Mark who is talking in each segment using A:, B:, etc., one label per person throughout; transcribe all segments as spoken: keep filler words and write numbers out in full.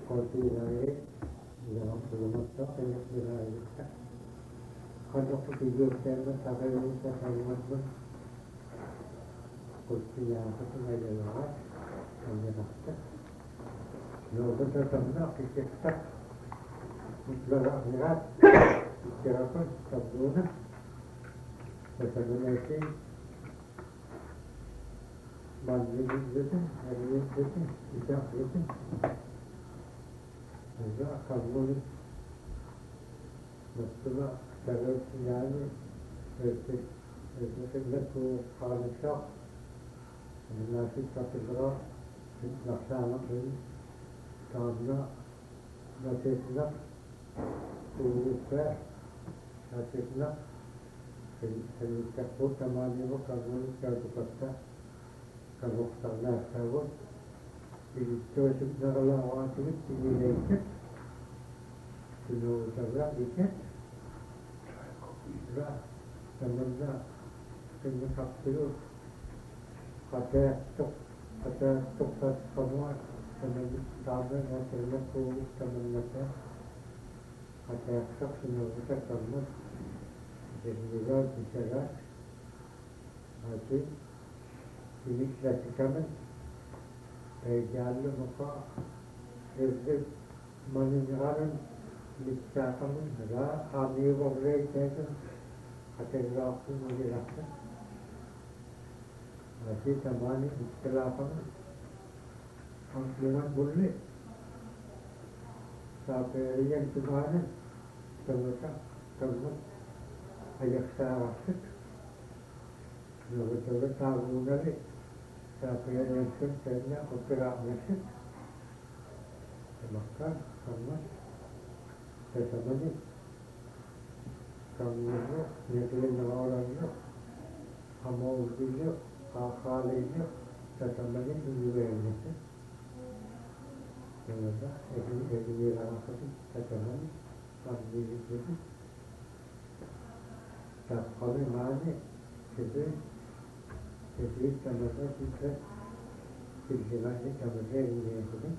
A: Continuare dalam perlumasan banyak berada. Kalau video saya sampai bisa kalimat pun kursinya itu ada lewat, ada nakta. Lalu kita tanda kita bergerak berat, kira pun sabduna. Sebenarnya sih banding itu, hari itu tidak itu. Juga kamu masalah kalau sinyalnya itu itu tidak ku hal shock, nasi satu berat, laksana ini, karena nasi nak kuliah, nasi nak jadi takut sama dia kalau kalau kita kalau kita tahu itu sebenarnya orang itu tidak ikut, itu juga ikut, juga sebenarnya sebenarnya kapsul, kata tuk kata tuk semua sebenarnya tahu yang sebenarnya tu sebenarnya kata tuk sebenarnya semua jadi juga bicara, jadi ini kita cakap. Jalur maka itu meninggalkan misalkan adalah kami boleh jadi kategori pun menjelaskan masih tamani istilahkan angkulan boleh sampai yang kemarin terletak terletak ayat syarat betul-betul tahu dari sampai yang sebenarnya operak masuk, maka kamu sesamanya kamu nyatakan orangnya, kamu juga akalnya sesamanya juga masuk, jadi ini jadi apa sih sesamanya kamu itu, tak kalau mana jadi jadi sama-sama kita silsilahnya sama-sama ini itu.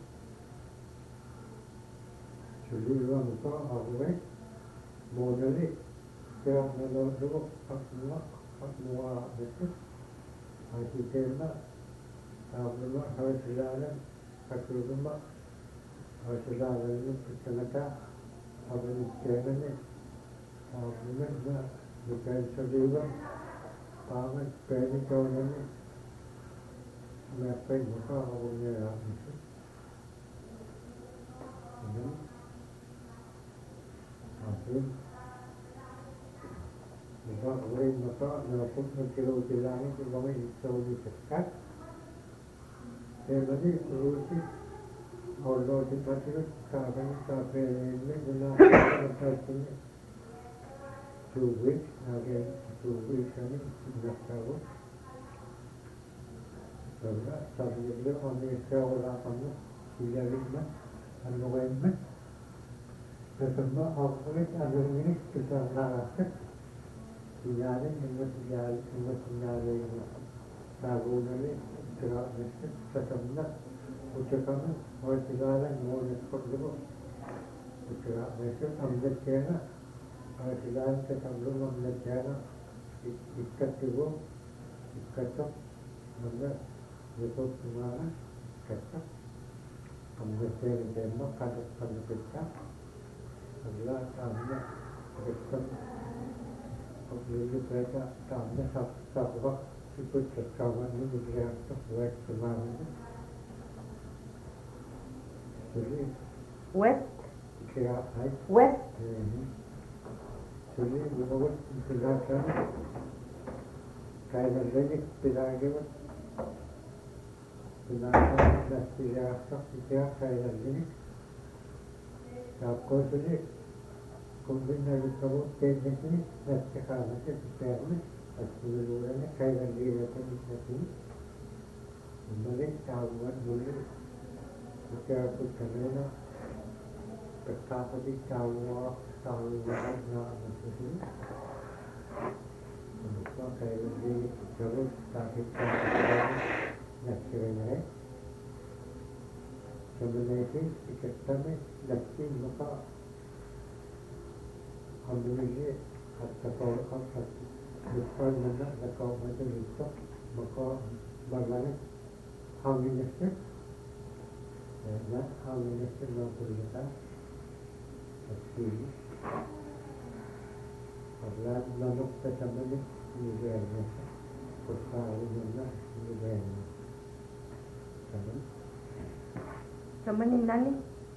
A: Jadi orang itu awalnya modalnya yang menurut semua semua itu masih tema semua harus jalan satu rumah harus jalan itu ternyata apa istilahnya apa bukan sesuatu Paman peri tahun ini, mereka juga orangnya itu, ini, asyik, juga orang mereka melakukan kilo jalan itu kami jauh di dekat, jadi urusi orang di sana sampai sampai ini benar benar ini, two weeks, again. Two weeks ini sudah tahu, karena sambil dia ambil seolah kamu tidak lima, anu lima, semua orang ada ini kita naraskan, tidak ada yang tidak tidak ada yang tahu ini tidak ada semua ucapan orang tidak ada mau sekolah, tidak ada ambil cara, orang tidak ada sebelum ambil cara. Ikat itu, ikat itu, mana itu semua ikat, ambil dari demo kalau kalau kita, adalah ambil ikat, ambil kita, ambil sab sabuk ikut kawan ini dia buat semua, jadi
B: west,
A: kira baik,
B: west.
A: Jadi buat penjelasan kayak begini tidak gitu, penjelasan dan penjelasan tidak kayak begini. Aku sendiri kemudian dari kamu teknik ini dan sekarang itu teknik sebelumnya kayak begini teknik ini. Kemudian tahuan dulu kita aku kerana betapa di tahu tahu mana maksudnya. Maka kayak begini terus tak kita nak kira كمنيتي تكتمي لكي مقا عمدنجي حتى طورقا حتى بسفر منا لكاو مدى لسا مقا برغاني حاوي نفسك لا حاوي نفسك ما كلها تكسيري أولاد لا نقطة تمني يبين نفسك وصاروا منا يبين نفسك تمام
B: Teman nani?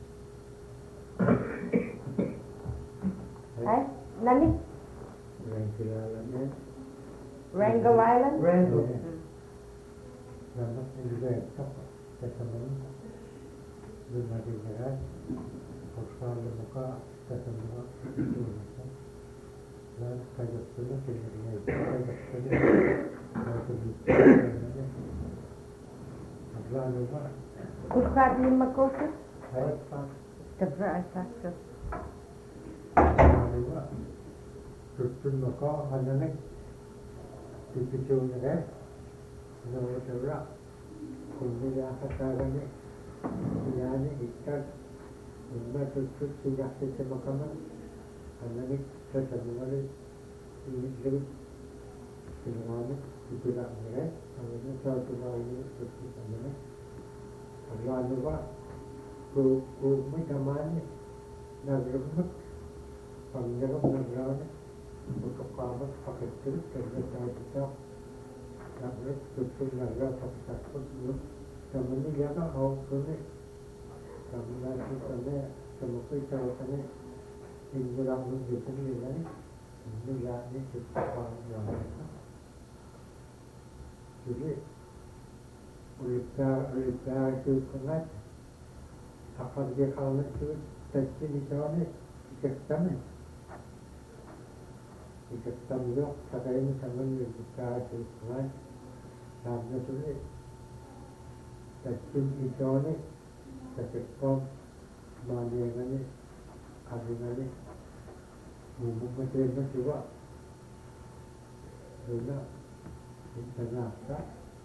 B: Eh? Nani?
A: Wrangle Island.
B: Wrangell Island?
C: Wrangell.
A: Nama juga tak teman lima tiga Oscar lemuka teman itu dan kayak punya kemudian kayak punya kayak punya Abang lupa.
B: Hoe gaat het met kosten?
A: Hij staat.
B: De vrijheid.
A: lupa. Terus maka ada nih dipicu nih, lalu terus kemudian sekarang nih, ini ikat, lima terus sudah kita makan, ada nih sesuatu ini jadi sebenarnya tidak nih, ada satu lagi terus nih. Allah lupa, ku ku macam nagramut, panjang nagrane, untuk kamu pakai terus kerja kita, nagrat terus nagrat pakai terus dulu, kami ni jangan awak kene, kami nanti kene, kami kita kene, ini orang menjadi ni lah, ini lah ni kita panjang, jadi Ulipar, ulipar itu kenat. Apa dia kalau itu tadi di sana ikat tangan. Ikat tangan juga, saya ini tangan ulipar itu kenat. Namanya tu ni. Tadi di sana, saya pun mana yang ni, ada ni, mungkin macam juga. Juga, itu nafsa.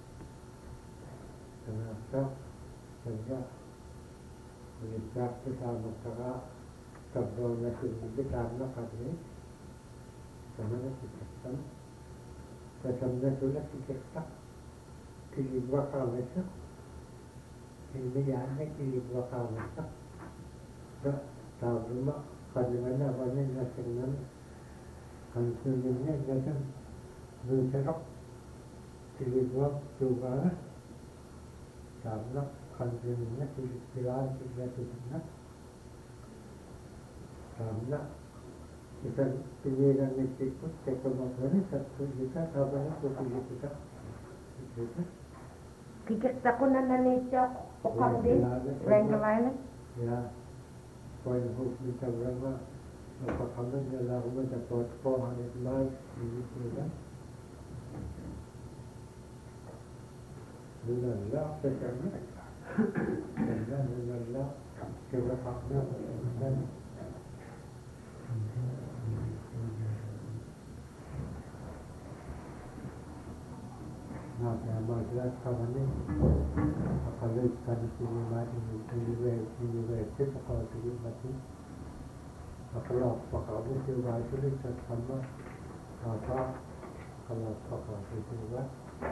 A: Kenapa sehingga melihat bersama cara kebenaran itu karena kami karena kita sebenarnya sudah kita pilih bakal itu ini yang pilih bakal itu tak tahu cuma bagaimana banyak nasional hasilnya jadi bercerok pilih bakal juga karena kandungnya pikiran kita tidak karena kita pilihan itu kekembangan satu kita kabarnya seperti kita kita
B: Kikik takon na nanito pokam din Wrangell Island.
A: ya poin hook kita berapa apa kamu jalan rumah dapat pohon itu lagi ini juga bulan lah sekarang dan bulan lah keberapa dan nah masalah kawan ni kalau ikan ini mati ini ini ini kita kalau tidak mati kalau kalau itu baik itu sama apa kalau kalau itu juga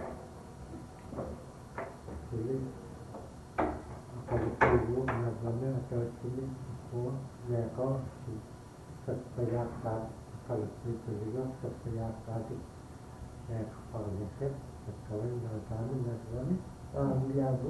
A: jadi kalau itu namanya atau ini oh mereka sesuatu kalau itu juga sesuatu yang kalau itu sekarang dah tahu dah tahu ah dia tu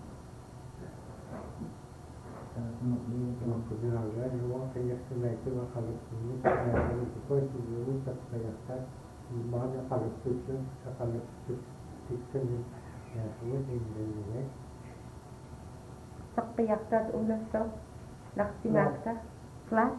A: kalau kita ada ni orang kaya sungai tu kalau ini kalau itu itu dulu sesuatu mana kalau itu kalau itu itu ya semua ini
B: Sakpiyak sa ulas to. Naksinaksa. Flat.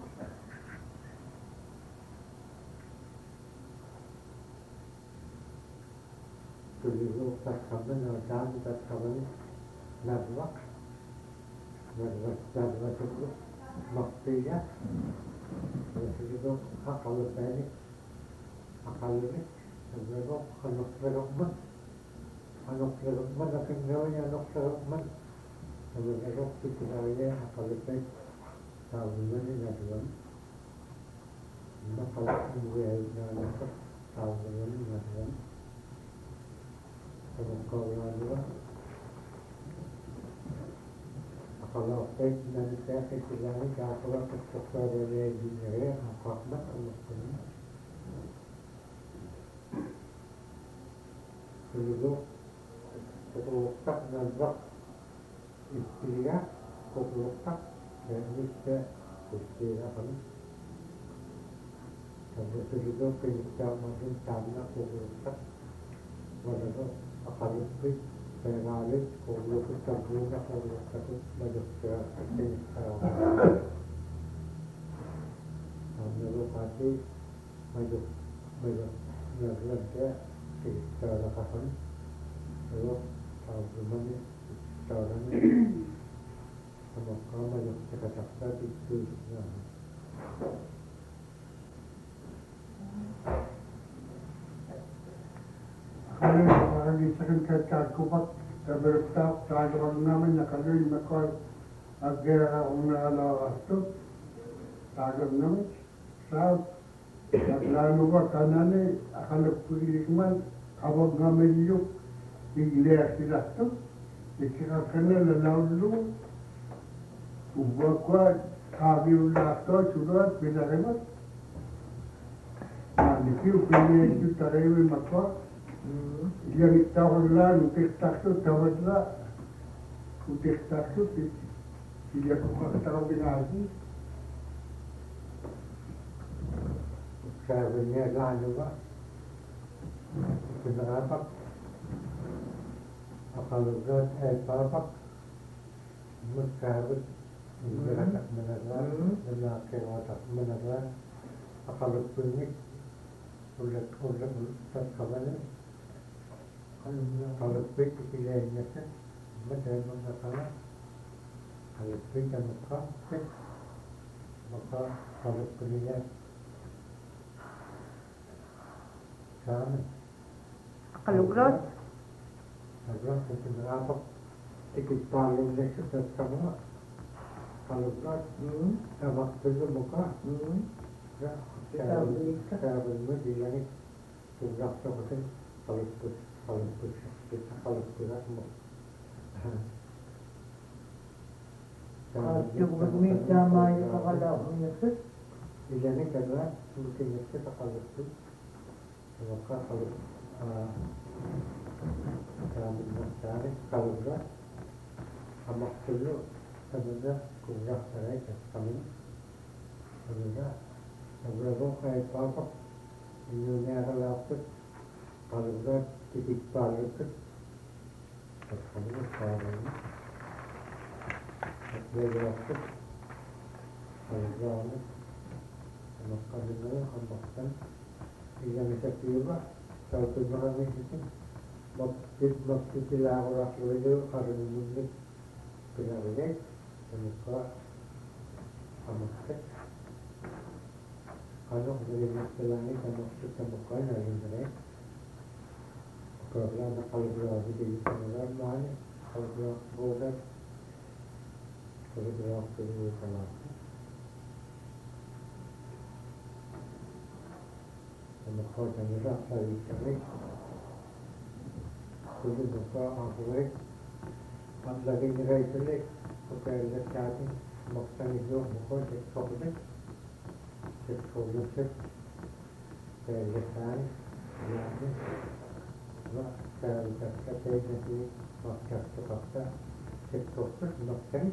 A: Tulizo tak kaban dan tak kaban nadwa nadwa nadwa itu maktiya tulizo akal tadi akal ini tulizo anak terukman anak terukman akan jauhnya anak terukman Tabii çok kütüphane akalıpek tavrını yazılan. Nakalıp bu yayınlarına tavrını yazılan. Tabii kavramı akalıpek nanıkaya kütüphane kağıtılar kutuplar böyle dinlere akakmak anlattığını. Dulu kokuluktak nazak istilah kokuluktak dan bisa istilah kan kalau dulu perintah macam tanah kokuluktak walau akal itu pengalit kokuluktak juga kokuluktak banyak sekali sekarang lalu pasti banyak banyak negara kita lakukan lalu kalau cara sama kamu yang kata-kata itu
C: Kalau orang disebut kata kubat bertak tajuk namanya kalau mereka agar orang ala itu tajuk nama sah lalu berkanane akan berikman awak ngameluk Ingles tidak tu, jika kena lalu ubah kuat kami ulah tu sudah bila hemat. Nanti upaya itu tarewe makwa, dia kita orang untuk tak tu tawadlah, untuk tak tu dia kau tahu binasi.
A: Saya punya lalu pak, kenapa? Akalugat ay papak magkabot magkaratak managlan lalaki watak managlan akalut punik ulat ulat ulat kabalan akalut punik kipilay niya siya madal mga kala akalut punik ang maka maka akalut punik niya saan
B: Akalugrot?
A: Agora, continuava equipando nesse sistema, calibrar, estava fazendo boca, já estava estava muito bem, tu já estava fazendo calibrar, calibrar, calibrar, como
D: Cukup minta mai kalau menyesat.
A: Jadi karena mungkin itu calibrar, maka kalau dalam mencari kalora amak dulu sebenarnya kurang saya kami sebenarnya sebenarnya kayak apa dunia relatif kalora titik balik itu sebenarnya sekarang ini relatif kalora ini amak kalora amakkan yang bisa tiba kalau tujuan itu Maksud maksud sila orang itu harus memiliki pengaruh semoga amat kalau dari masalah ini maksud semoga hari ini kalau kalau berarti di sana mana kalau berarti kalau berarti di sana semoga jangan rasa ini Kudu buka akhirnya, अब लगेंगे इसलिए तो पहले starting मक्सद जो बहुत एक छोटे एक छोटे से पहले साल यानी वह साल तक का पहले से मक्सद तो पक्का एक छोटे मक्सद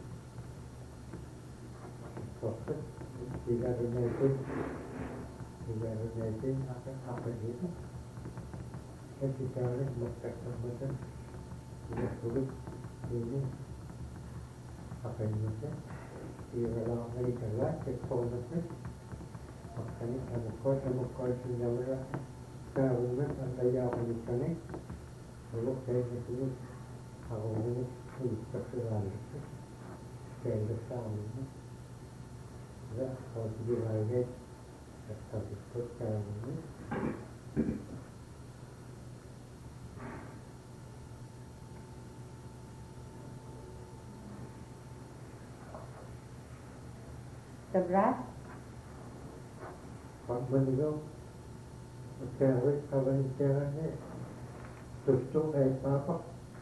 A: छोटे tiga runaitin tiga runaitin apa apa itu kita harus mengatakan tidak sulit ini apa ini sih di dalam Amerika lah teknologi makanya ada kau sama kau sendiri seharusnya anda yang menikah kalau saya itu aku ini sudah terlalu saya besar ini ya kalau dia lagi tetap ikut sekarang ini
B: Sabra?
A: Pagmanigaw, magkawit ka ba yung pera niya? Gusto kay Papa,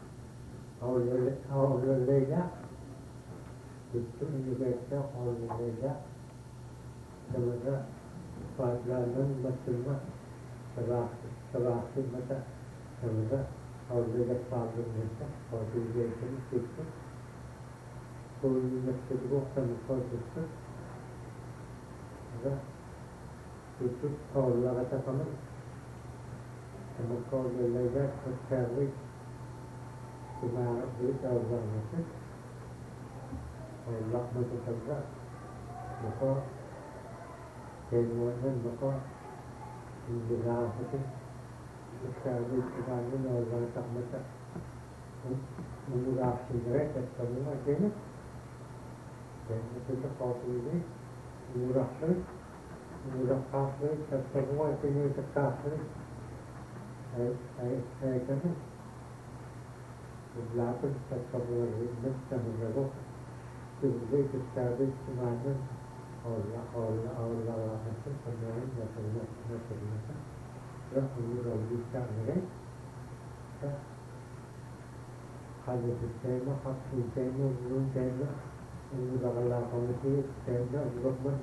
A: Aurelia, gusto inibigay Aurelia, talaga, paglalang matulma, sa bakit mata, talaga, Aurelia pagong nito, Aurelia gusto, kung nagsiguro sa mukha gusto, talaga, gusto, Aurelia kata kami, sa mukha Aurelia, magkawit, kumarap dito sa Aurelia, Aurelia mo sa talaga, mukha, kailangan mukha, hindi na ako ito, magkawit, kumarap na Aurelia takmata, mengurang sigaret at semua jenis dan itu terpaksa murah sekali murah sekali dan semua jenis sekali saya saya saya kata berlaku semua jenis semua itu jadi sekali semuanya Allah Allah Allah itu semua itu semua semua dan murah bisa ni ada sistema, hak sistema, belum sistema, ini bakal komisi sistema, government,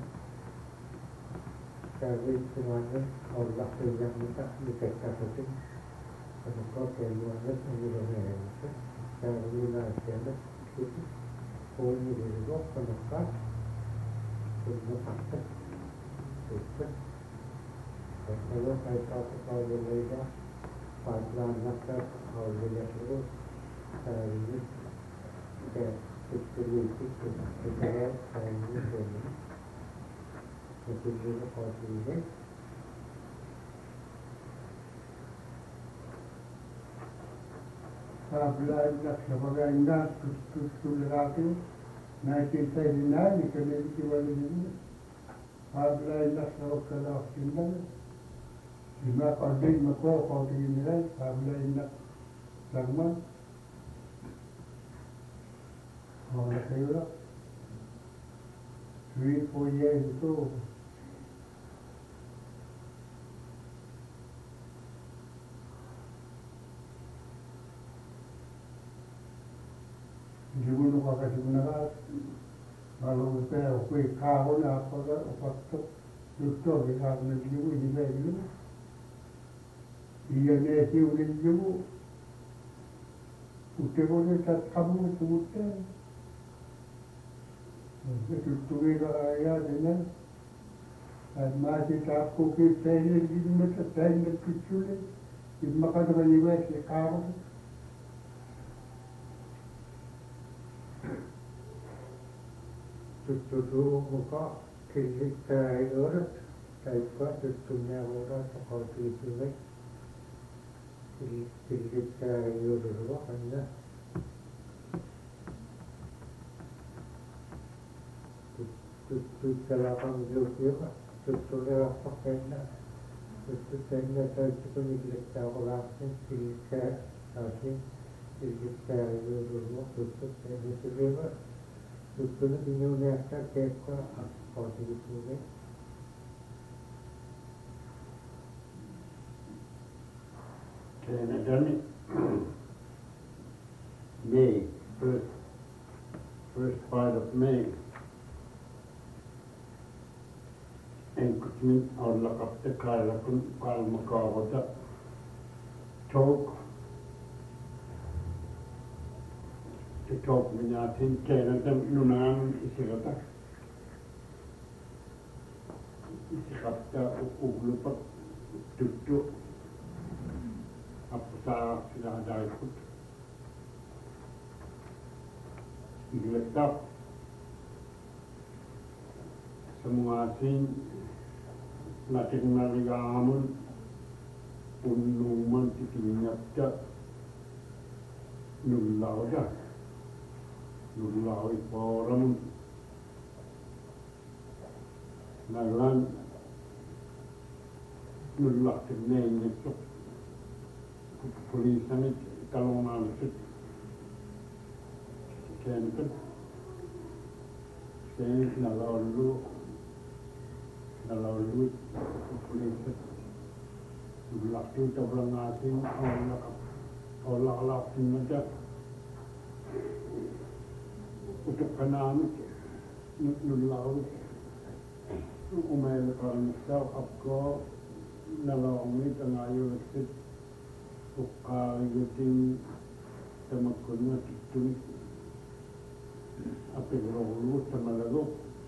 A: service semuanya, Allah yang minta dikasih sesuatu, kalau keluarga ini boleh, saya bilang sistema, itu, ini dulu, penukar, semua akses, itu, kalau saya tahu kalau dia pada nakar, kalau dia terus ini kayak distribusi kita ini ini jadi juga posisi
C: Apabila sebagai anda sudah nineteen seventy-nine community ini apabila anda sebagai anda lima kali makro kau tinggal apabila anda lama Orang saya three four years itu Jibuno ka kasi managat Malu saya kui kau na apa ka apa tu Doktor kita na jibu ini baik jibu Iya ne siu ni jibu Ute boleh cat kamu tu ute Tutuwira ayah dengan masih aku kita ini di mana saya nak kecil ini maka dengan ini sekarang
A: tutu muka kilik kayor kaipah tutunya orang seperti itu lagi kilik kilik kayor dulu anda tutu kelapang jauh tutu lewat pakainya tutu tenda terus punya kilik kayor kilik kayor tapi kilik kayor dulu tutu tenda sebelum tutu ni dunia ni kita seperti itu ni
C: Canada ni May first first part of May encroachment और लकपते कारकन काल मकावता talk to talk minyatin Canada lunan isikata isikata uglupat tutu apa sudah ada ikut diletak semua asing natin naligamun punuman titingnyapta nullaw da nullaw iporam nalan nullaw tineng itu polisan itu kalau masuk kan kan saya nalar dulu nalaluit ulit laki tablang ating olak olak lakin na dyan utok ka namin nulawit umayla ka rin sa kapko nalawit ang ayaw nasit ukarigating tamakon na tutulit at igrolo sa malagok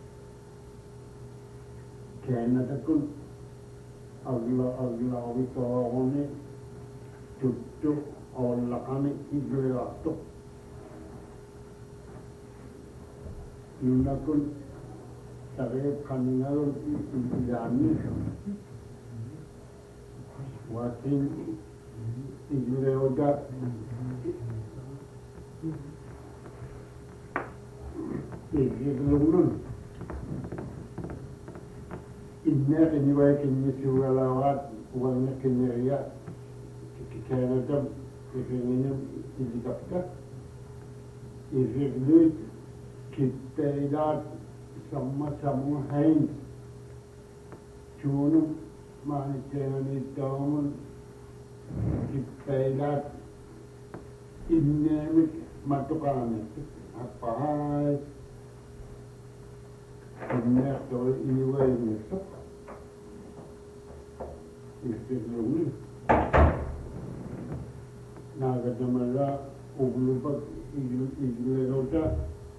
C: kaya natakon agla aglawi kawane tutu olla kami iglato yunakun tarep kaningalon igami watin igleoda iglulun inner anyway can you feel alawat wala kineriya Canada ifingin idikapka ifiglut kitaidat sama sama hain chunum mani tenani tamun kitaidat innemik matukane apa inner to anyway nesok ifiglut nagadamala uglubat iglerota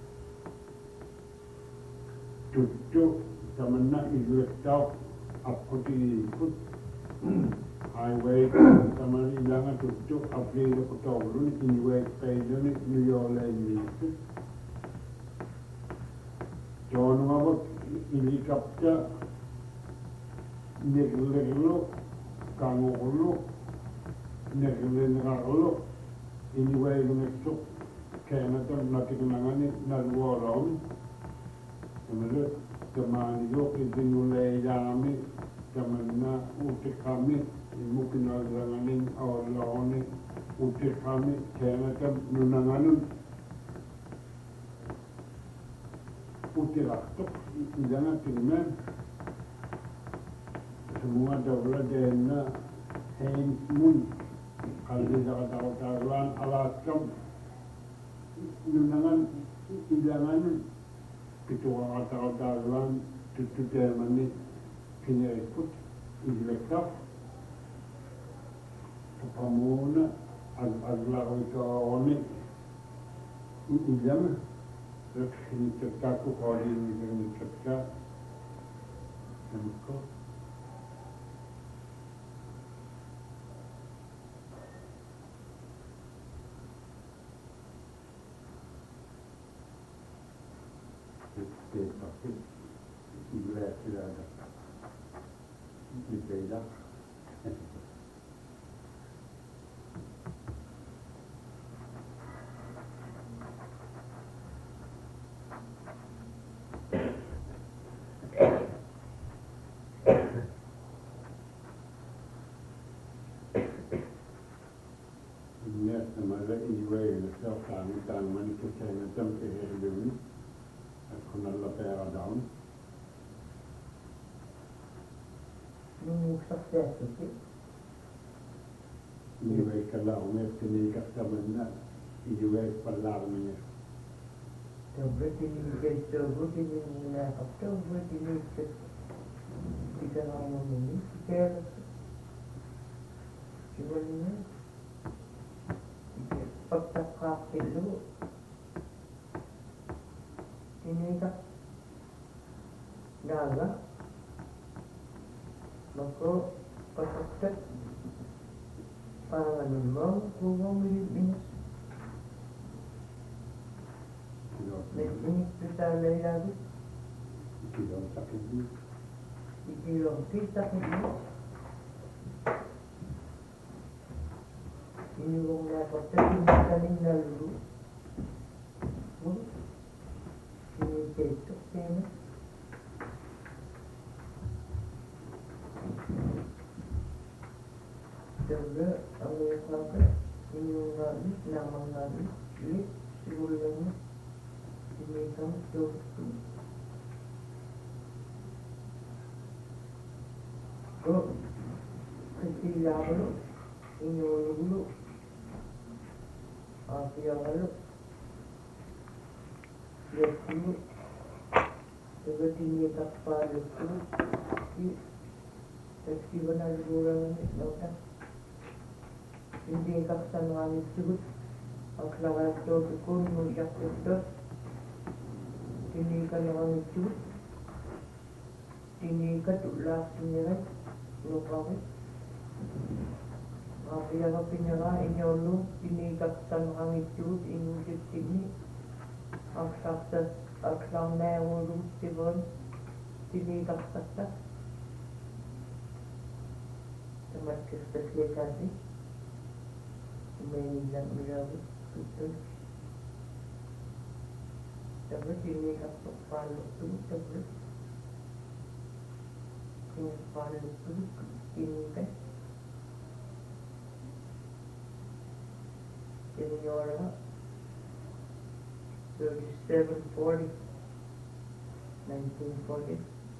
C: tutu tamanna igletau apkoti put highway taman ilangan tutu aprile kotolun inway kaidoni nuyole ni John mabot ilikapta neglerlo kangolo neglen rarlo inway nesok Canada nakikinangani nalworon Kemudian teman yo idinulay dami teman na utik kami mungkin alanganin awalawani utik kami kaya kan nunanganun utik aktok jangan tinggal semua daulah dena hand mun kalau di Jakarta Alaskam nunangan jangan ketua kata-kata tutu Germany kini ikut ilekap pamona aglaw kaoni ilam rekni tekaku kali ni tekka semko tapi bila tidak ada dipedak ini sama lagi iway lesau kami tangan kesehatan kehadiran aku nalla pera down.
D: Yung success itu.
C: Iway kalau umat kini kasaman na iway palarmanya.
D: Coba ini coba ini nak coba ini kita ngomong ini kita coba ini petak kafe dulu. Ini tak daga maka pasak para nimang kung milibinas ini kita lagi
C: Ikilong sakit ni
D: ikilong kita ini ini kung napatak ini kaning lalu ini ketuk ini juga ang laga ini ngali nama ngali ini sebelumnya ini kamu tuh Go. Kesilamu. Inyo dulu. Apa yang lalu? Lihat dulu. Seperti ini kapal itu. Meski benar kurang nota. Hindi kaksan kami sebut. Ang klawato tukun menjak itu. Hindi kan kami sebut. Hindi katulak sendiri. Lupa. Apa yang pinjaga inyo lu. Hindi kaksan kami sebut. Inujit sini. Ang saksa. Ang samna ulu sibon. Hindi kaksan. Teman kesehatan Mainan merawat betul. Dapat ini apa palu tu dapat ini palu tu ini kan ini orang thirty-seven forty nineteen forty.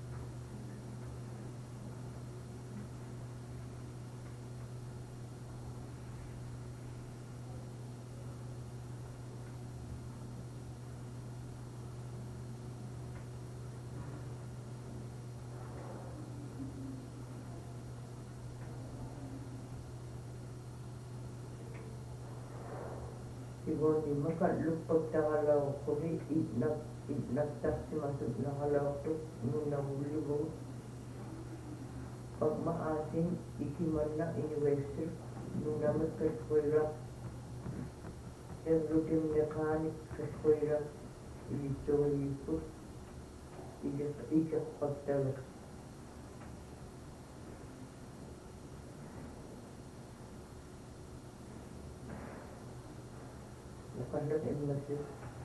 D: Ibu ni makan lupa kalau kuri inak inak tak masuk na kalau tu nuna bulu bu. Pag maasin ikiman na investor nuna makan kuira. Everything mekanik kuira itu itu ijak ijak pagtawa. Conduct in masjid.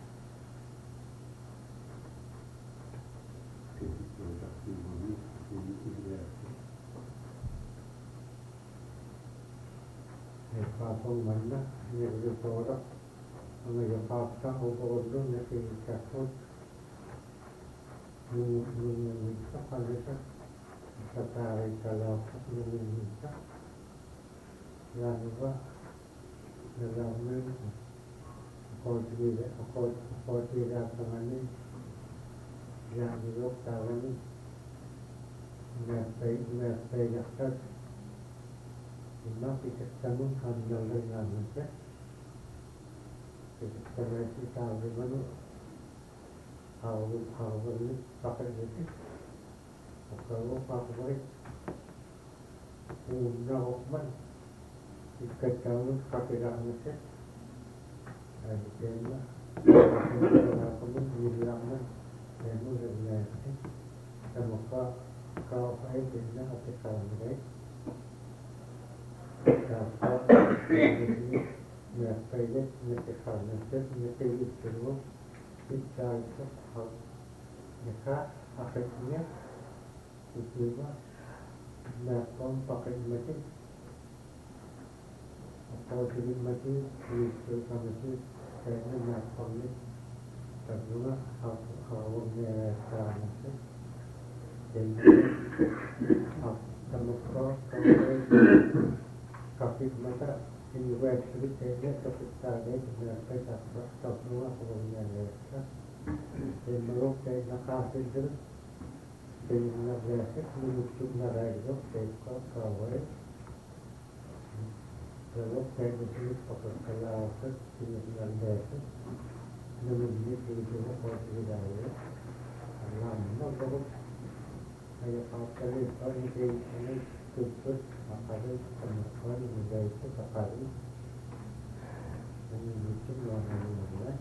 A: Papong mana yang berproduk, mengenai fakta overload yang dikatakan, mengenai apa saja, tertarik kalau mengenai yang apa, dalam Kau tidak, kau kau tidak mengenai yang hidup tahun ini, mereka mereka yang ter, lima kita temu kandang dengan mereka, kita mereka tahu mana, awal awal ini pakai itu, kalau pakai undang undang, kita tahu pakai dalam mereka. Tema kamu bilangnya kamu sudah semoga kau baik dengan apa kau baik dapat ini mereka mereka karena mereka itu kita itu mereka akhirnya itu mereka pakai mesin atau jadi mesin itu kami Kayaknya nakoni kedua kalau mereka nanti jadi kalau kalau kaki mereka university kayaknya ketika ada mereka dapat semua kalau mereka dan mereka nakasi itu dengan mereka menuju mereka mereka kawai Kalau saya disini pakai kalau saya dengan desa, namun ini tidak boleh dihidupkan. Lama kalau saya pakai ini ini tutup pakai teman muda itu pakai ini mungkin orang lain.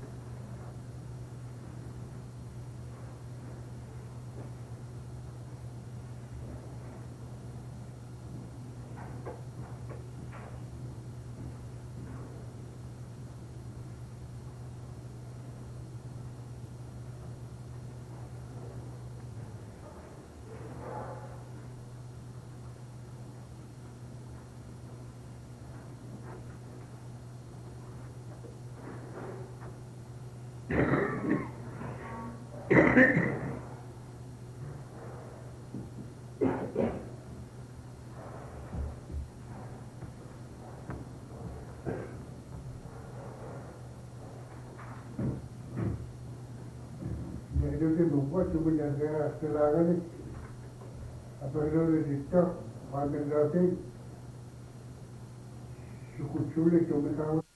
C: de nuevo, tú me haces hasta la gana. A perder de esto, cuando lo haces, su cuchule, tú me cago.